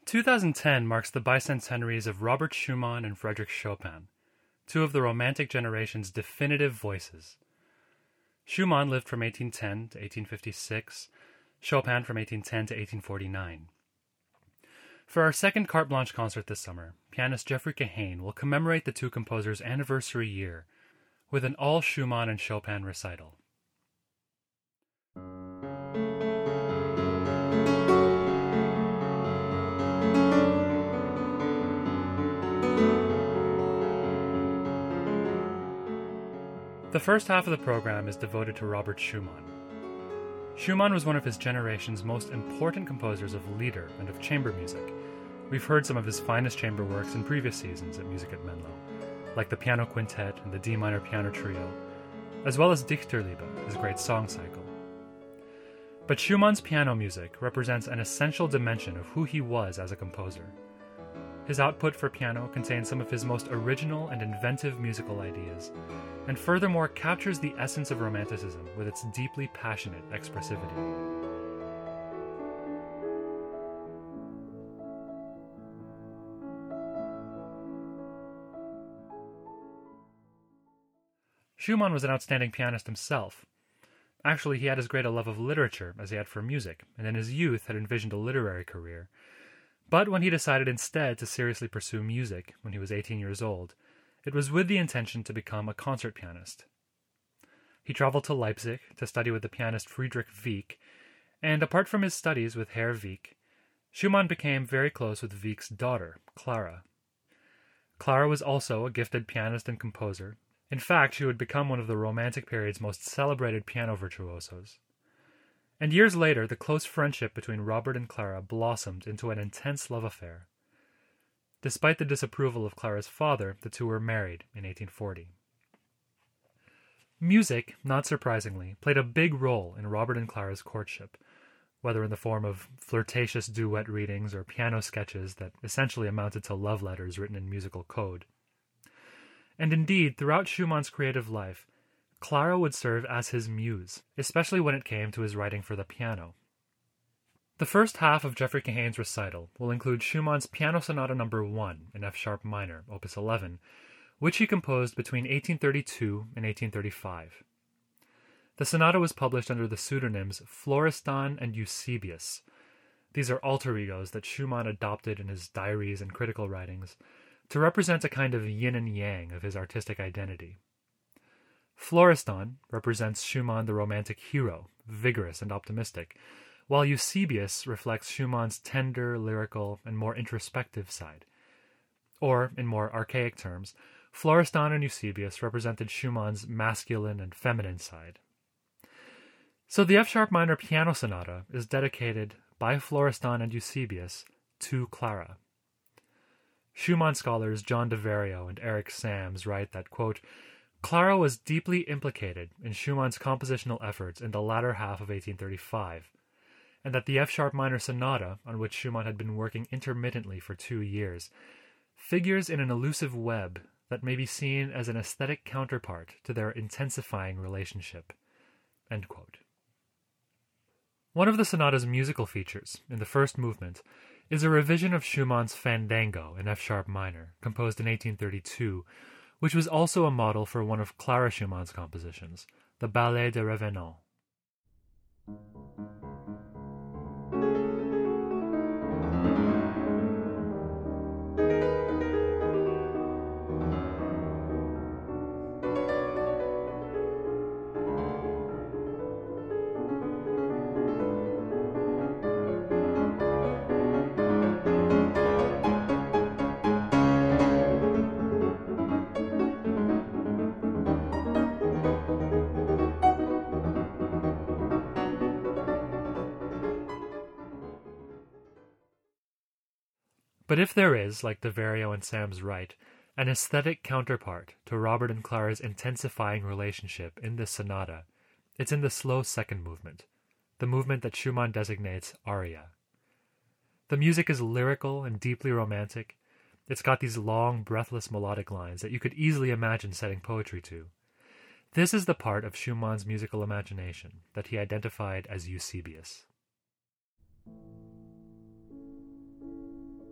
2010 marks the bicentenaries of Robert Schumann and Frédéric Chopin, two of the Romantic generation's definitive voices. Schumann lived from 1810 to 1856, Chopin from 1810 to 1849. For our second Carte Blanche concert this summer, pianist Jeffrey Kahane will commemorate the two composers' anniversary year with an all Schumann and Chopin recital. The first half of the program is devoted to Robert Schumann. Schumann was one of his generation's most important composers of Lieder and of chamber music. We've heard some of his finest chamber works in previous seasons at Music at Menlo, like the Piano Quintet and the D minor piano trio, as well as Dichterliebe, his great song cycle. But Schumann's piano music represents an essential dimension of who he was as a composer. His output for piano contains some of his most original and inventive musical ideas, and furthermore captures the essence of Romanticism with its deeply passionate expressivity. Schumann was an outstanding pianist himself. Actually, he had as great a love of literature as he had for music, and in his youth had envisioned a literary career. But when he decided instead to seriously pursue music when he was 18 years old, it was with the intention to become a concert pianist. He traveled to Leipzig to study with the pianist Friedrich Wieck, and apart from his studies with Herr Wieck, Schumann became very close with Wieck's daughter, Clara. Clara was also a gifted pianist and composer. In fact, she would become one of the Romantic period's most celebrated piano virtuosos. And years later, the close friendship between Robert and Clara blossomed into an intense love affair. Despite the disapproval of Clara's father, the two were married in 1840. Music, not surprisingly, played a big role in Robert and Clara's courtship, whether in the form of flirtatious duet readings or piano sketches that essentially amounted to love letters written in musical code. And indeed, throughout Schumann's creative life, Clara would serve as his muse, especially when it came to his writing for the piano. The first half of Jeffrey Kahane's recital will include Schumann's Piano Sonata No. 1 in F-sharp minor, Opus 11, which he composed between 1832 and 1835. The sonata was published under the pseudonyms Florestan and Eusebius. These are alter egos that Schumann adopted in his diaries and critical writings to represent a kind of yin and yang of his artistic identity. Florestan represents Schumann the Romantic hero, vigorous and optimistic, while Eusebius reflects Schumann's tender, lyrical, and more introspective side. Or, in more archaic terms, Florestan and Eusebius represented Schumann's masculine and feminine side. So the F-sharp minor piano sonata is dedicated by Florestan and Eusebius to Clara. Schumann scholars John Deverio and Eric Sams write that, quote, Clara was deeply implicated in Schumann's compositional efforts in the latter half of 1835, and that the F-sharp minor sonata, on which Schumann had been working intermittently for 2 years, figures in an elusive web that may be seen as an aesthetic counterpart to their intensifying relationship. End quote. One of the sonata's musical features, in the first movement, is a revision of Schumann's Fandango in F-sharp minor, composed in 1832, which was also a model for one of Clara Schumann's compositions, the Ballet des Revenants. But if there is, like Deverio and Sams write, an aesthetic counterpart to Robert and Clara's intensifying relationship in this sonata, it's in the slow second movement, the movement that Schumann designates aria. The music is lyrical and deeply romantic. It's got these long, breathless melodic lines that you could easily imagine setting poetry to. This is the part of Schumann's musical imagination that he identified as Eusebius.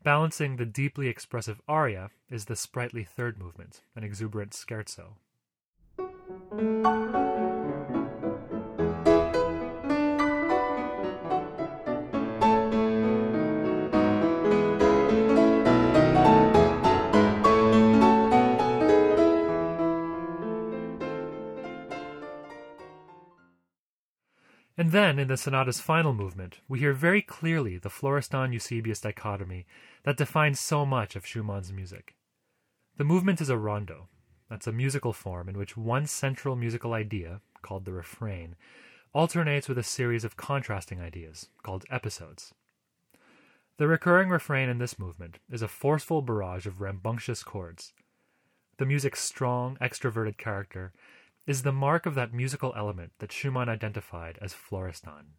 Balancing the deeply expressive aria is the sprightly third movement, an exuberant scherzo. And then, in the sonata's final movement, we hear very clearly the Florestan-Eusebius dichotomy that defines so much of Schumann's music. The movement is a rondo. That's a musical form in which one central musical idea, called the refrain, alternates with a series of contrasting ideas, called episodes. The recurring refrain in this movement is a forceful barrage of rambunctious chords. The music's strong, extroverted character is the mark of that musical element that Schumann identified as Florestan.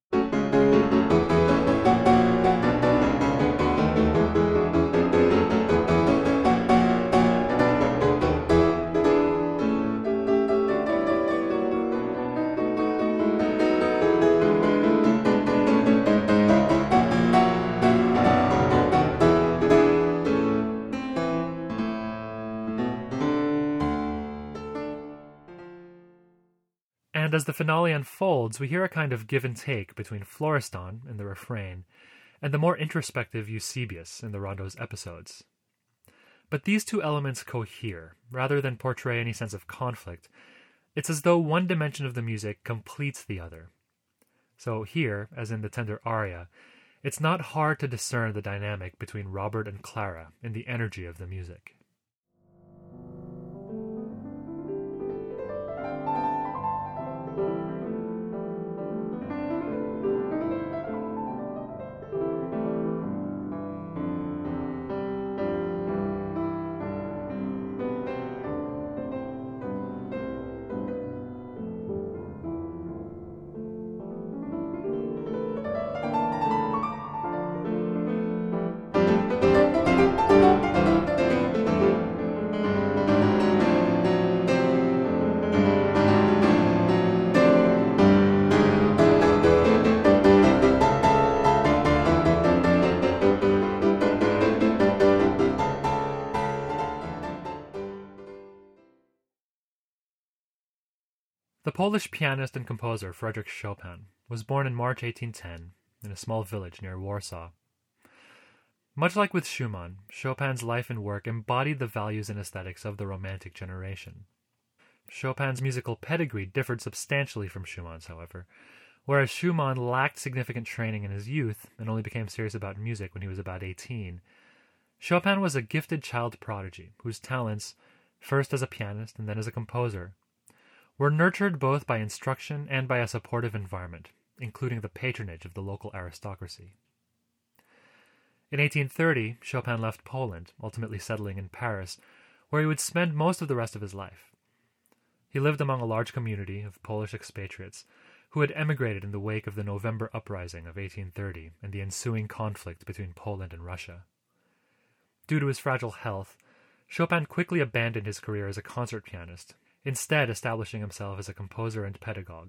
And as the finale unfolds, we hear a kind of give and take between Florestan in the refrain and the more introspective Eusebius in the rondo's episodes. But these two elements cohere, rather than portray any sense of conflict. It's as though one dimension of the music completes the other. So here, as in the tender aria, it's not hard to discern the dynamic between Robert and Clara in the energy of the music. The Polish pianist and composer Frédéric Chopin was born in March 1810 in a small village near Warsaw. Much like with Schumann, Chopin's life and work embodied the values and aesthetics of the Romantic generation. Chopin's musical pedigree differed substantially from Schumann's, however, whereas Schumann lacked significant training in his youth and only became serious about music when he was about 18. Chopin was a gifted child prodigy whose talents, first as a pianist and then as a composer, were nurtured both by instruction and by a supportive environment, including the patronage of the local aristocracy. In 1830, Chopin left Poland, ultimately settling in Paris, where he would spend most of the rest of his life. He lived among a large community of Polish expatriates who had emigrated in the wake of the November Uprising of 1830 and the ensuing conflict between Poland and Russia. Due to his fragile health, Chopin quickly abandoned his career as a concert pianist, instead establishing himself as a composer and pedagogue.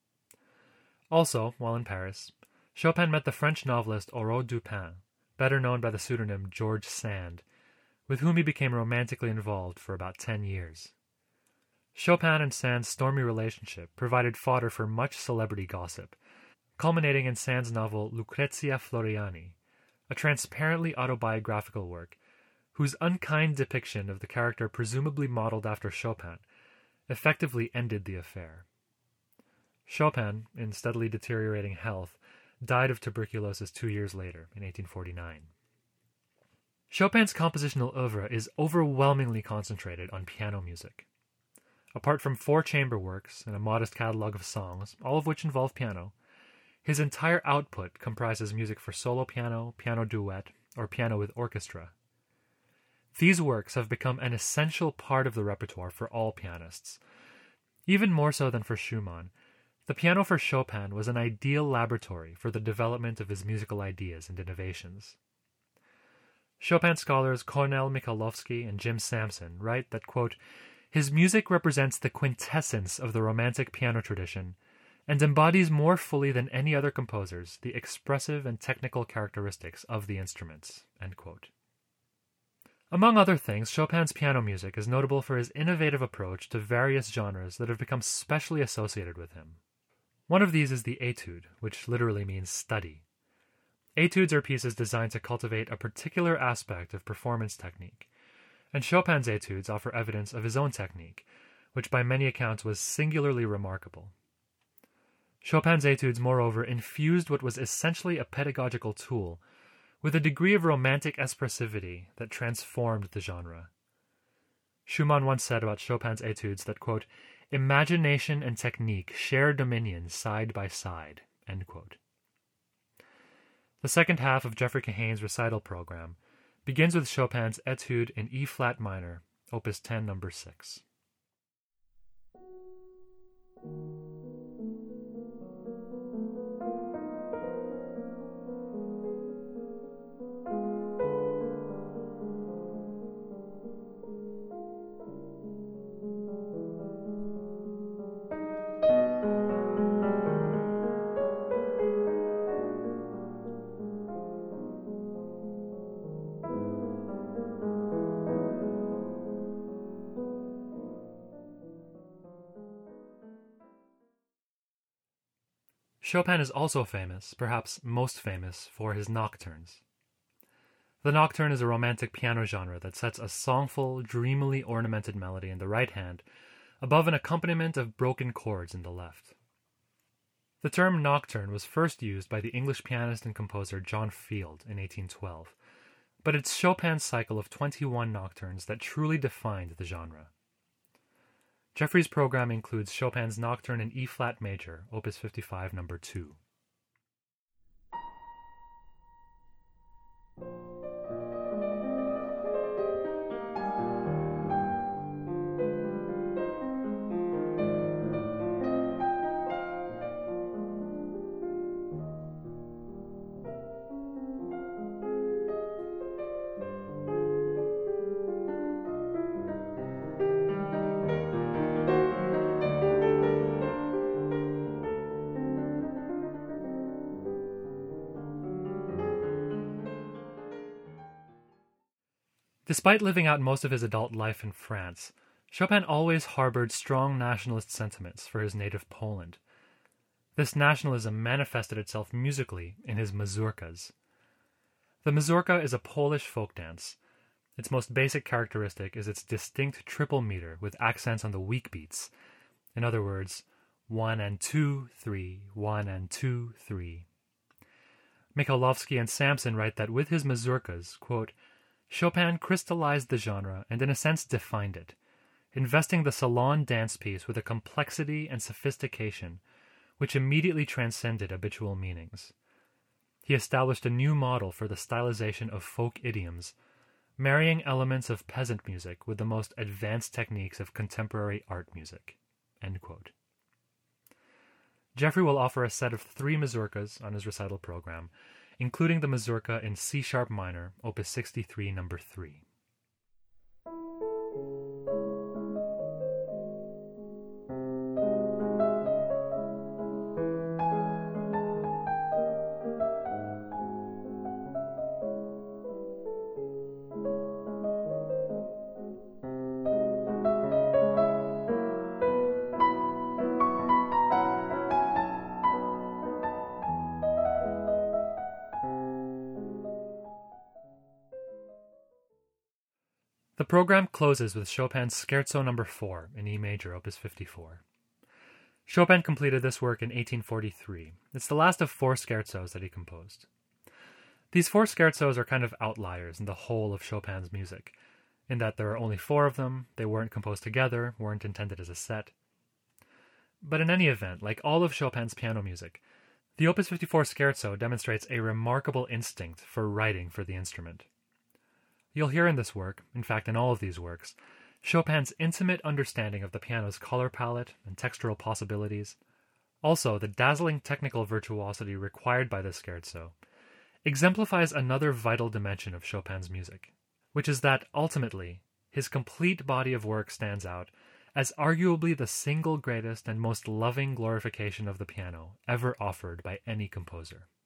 Also, while in Paris, Chopin met the French novelist Aurore Dupin, better known by the pseudonym George Sand, with whom he became romantically involved for about 10 years. Chopin and Sand's stormy relationship provided fodder for much celebrity gossip, culminating in Sand's novel Lucrezia Floriani, a transparently autobiographical work whose unkind depiction of the character presumably modeled after Chopin effectively ended the affair. Chopin, in steadily deteriorating health, died of tuberculosis 2 years later, in 1849. Chopin's compositional oeuvre is overwhelmingly concentrated on piano music. Apart from 4 chamber works and a modest catalogue of songs, all of which involve piano, his entire output comprises music for solo piano, piano duet, or piano with orchestra. These works have become an essential part of the repertoire for all pianists. Even more so than for Schumann, the piano for Chopin was an ideal laboratory for the development of his musical ideas and innovations. Chopin scholars Kornel Michalowski and Jim Sampson write that, quote, his music represents the quintessence of the Romantic piano tradition and embodies more fully than any other composers the expressive and technical characteristics of the instruments." End quote. Among other things, Chopin's piano music is notable for his innovative approach to various genres that have become specially associated with him. One of these is the étude, which literally means study. Études are pieces designed to cultivate a particular aspect of performance technique, and Chopin's études offer evidence of his own technique, which by many accounts was singularly remarkable. Chopin's études, moreover, infused what was essentially a pedagogical tool with a degree of romantic expressivity that transformed the genre. Schumann once said about Chopin's études that, quote, "imagination and technique share dominion side by side," end quote. The second half of Geoffrey Kahane's recital program begins with Chopin's Étude in E-flat minor, Opus 10, No. 6. Chopin is also famous, perhaps most famous, for his nocturnes. The nocturne is a romantic piano genre that sets a songful, dreamily ornamented melody in the right hand above an accompaniment of broken chords in the left. The term nocturne was first used by the English pianist and composer John Field in 1812, but it's Chopin's cycle of 21 nocturnes that truly defined the genre. Geoffrey's program includes Chopin's Nocturne in E-flat major, Opus 55, No. 2. Despite living out most of his adult life in France, Chopin always harbored strong nationalist sentiments for his native Poland. This nationalism manifested itself musically in his mazurkas. The mazurka is a Polish folk dance. Its most basic characteristic is its distinct triple meter with accents on the weak beats. In other words, 1 and 2, 3, 1 and 2, 3. Mikhailovsky and Samson write that with his mazurkas, quote, Chopin crystallized the genre and in a sense defined it, investing the salon dance piece with a complexity and sophistication which immediately transcended habitual meanings. He established a new model for the stylization of folk idioms, marrying elements of peasant music with the most advanced techniques of contemporary art music. End quote. Geoffrey will offer a set of 3 mazurkas on his recital program, including the mazurka in C-sharp minor, Opus 63, No. 3. The program closes with Chopin's Scherzo No. 4 in E major, Opus 54. Chopin completed this work in 1843. It's the last of 4 scherzos that he composed. These 4 scherzos are kind of outliers in the whole of Chopin's music, in that there are only 4 of them, they weren't composed together, weren't intended as a set. But in any event, like all of Chopin's piano music, the Opus 54 scherzo demonstrates a remarkable instinct for writing for the instrument. You'll hear in this work, in fact in all of these works, Chopin's intimate understanding of the piano's color palette and textural possibilities, also the dazzling technical virtuosity required by this scherzo, exemplifies another vital dimension of Chopin's music, which is that, ultimately, his complete body of work stands out as arguably the single greatest and most loving glorification of the piano ever offered by any composer.